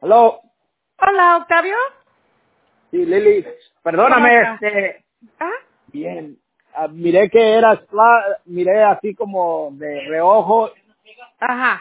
Hello. Hola, Octavio. Sí, Lili. ¿Cómo Perdóname, está? ¿Ah? bien. Miré que eras, miré así como de reojo Ajá.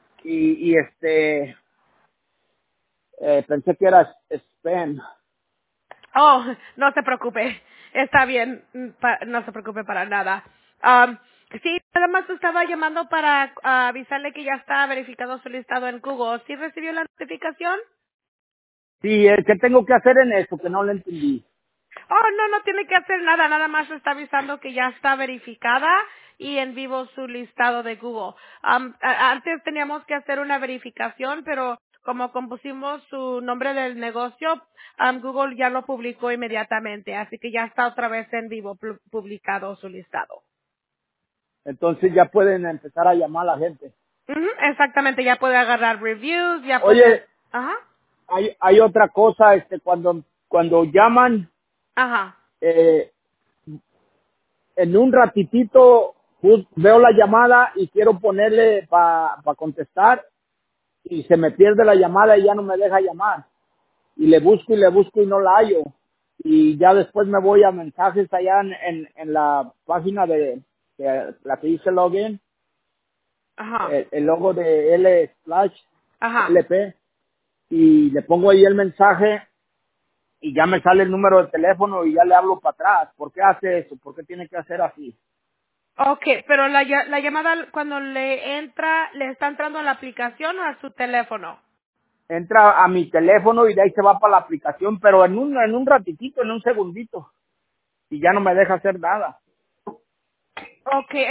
y pensé que eras spam. Oh, no se preocupe. Está bien. No se preocupe para nada. Sí, nada más estaba llamando para avisarle que ya está verificado su listado en Google. ¿Sí recibió la notificación? Sí, ¿qué tengo que hacer en eso? Que no lo entendí. Oh, no, no tiene que hacer nada, nada más está avisando que ya está verificada y en vivo su listado de Google. Antes teníamos que hacer una verificación, pero como compusimos su nombre del negocio, Google ya lo publicó inmediatamente, así que ya está otra vez en vivo publicado su listado. Entonces ya pueden empezar a llamar a la gente. Ujú, exactamente, ya puede agarrar reviews, ya puede... Oye, Ajá, hay otra cosa, cuando llaman, ajá. eh, en un ratitito veo la llamada y quiero ponerle para contestar y se me pierde la llamada y ya no me deja llamar. Y le busco y no la hallo. Y ya después me voy a mensajes allá en la página de la que dice login, Ajá, el logo de ajá. LP, y le pongo ahí el mensaje y ya me sale el número de teléfono y ya le hablo para atrás. ¿Por qué hace eso? ¿Por qué tiene que hacer así? Okay, pero la llamada cuando le entra, ¿le está entrando a la aplicación o a su teléfono? Entra a mi teléfono y de ahí se va para la aplicación, pero en un ratitito, en un segundito, y ya no me deja hacer nada. Okay,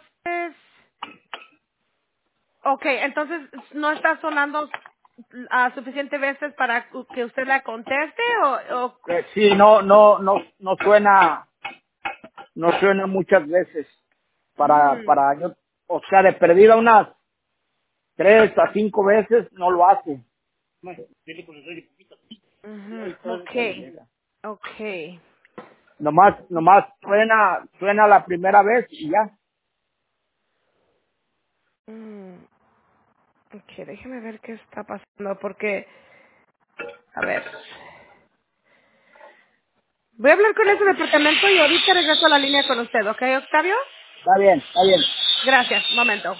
entonces no está sonando suficiente veces para que usted la conteste o Sí, no suena, no suena muchas veces mm, para yo, o sea, de perdida unas 3 a 5 veces no lo hace. ujú, okay, okay, Nomás suena la primera vez y ya. mm, okay, déjeme ver qué está pasando porque, a ver, voy a hablar con ese departamento y ahorita regreso a la línea con usted, ¿ok, Octavio? Está bien, está bien. Gracias, un momento.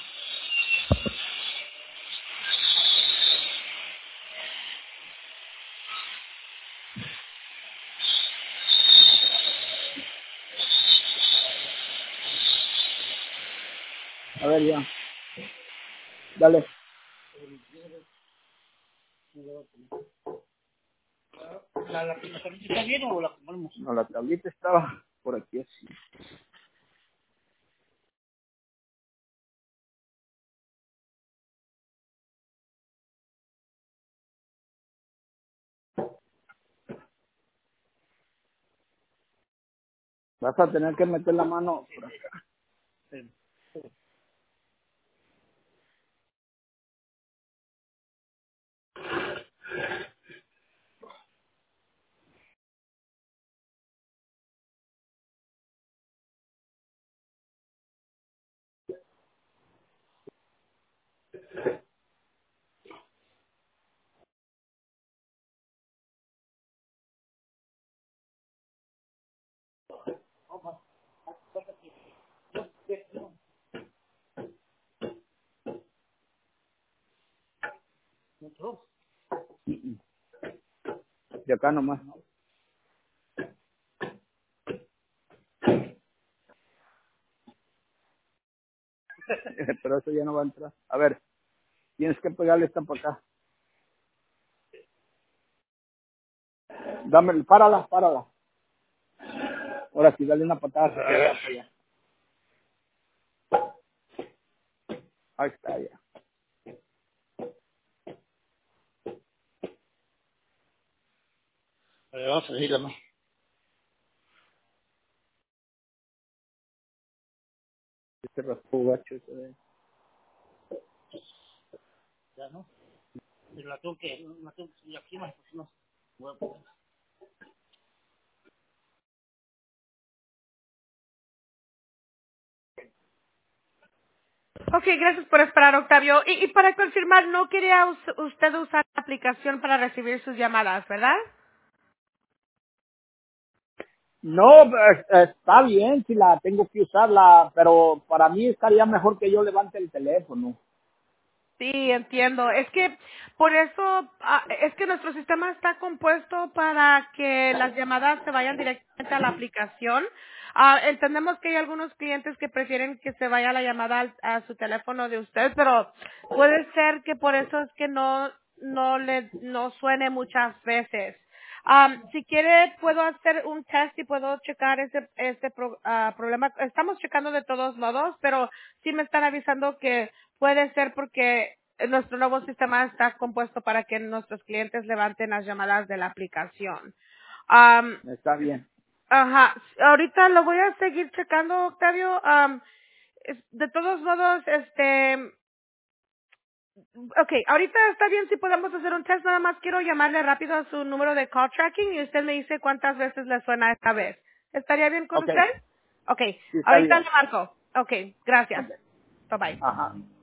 A ver ya, dale. ¿La tablita está bien o la comemos? No, la tablita estaba por aquí así. Vas a tener que meter la mano por acá. De acá nomás. Pero eso ya no va a entrar. A ver, tienes que pegarle esta para acá. Dame, párala. Ahora sí, dale una patada. Para allá. Ahí está, ya. A ver, vamos a seguirla, ¿no? Este raspó gacho. Ya, ¿no? Pero la tengo que subir aquí más, pues no. Voy a poner. Ok, gracias por esperar, Octavio. Y para confirmar, no quería usted usar la aplicación para recibir sus llamadas, ¿verdad? No, está bien si la tengo que usarla, pero para mí estaría mejor que yo levante el teléfono. Sí, entiendo. Es que por eso, es que nuestro sistema está compuesto para que las llamadas se vayan directamente a la aplicación. Entendemos que hay algunos clientes que prefieren que se vaya la llamada a su teléfono de usted, pero puede ser que por eso es que no suene muchas veces. Si quiere, puedo hacer un test y puedo checar ese problema. Estamos checando de todos modos, pero sí me están avisando que puede ser porque nuestro nuevo sistema está compuesto para que nuestros clientes levanten las llamadas de la aplicación. Am, Está bien. ajá, ahorita lo voy a seguir checando, Octavio. De todos modos, okay, ahorita está bien si podemos hacer un test, nada más quiero llamarle rápido a su número de call tracking y usted me dice cuántas veces le suena esta vez. ¿Estaría bien con Ok, usted? Okay, sí está ahorita bien. le marco. Okay, gracias. Ok, Bye bye. ajá.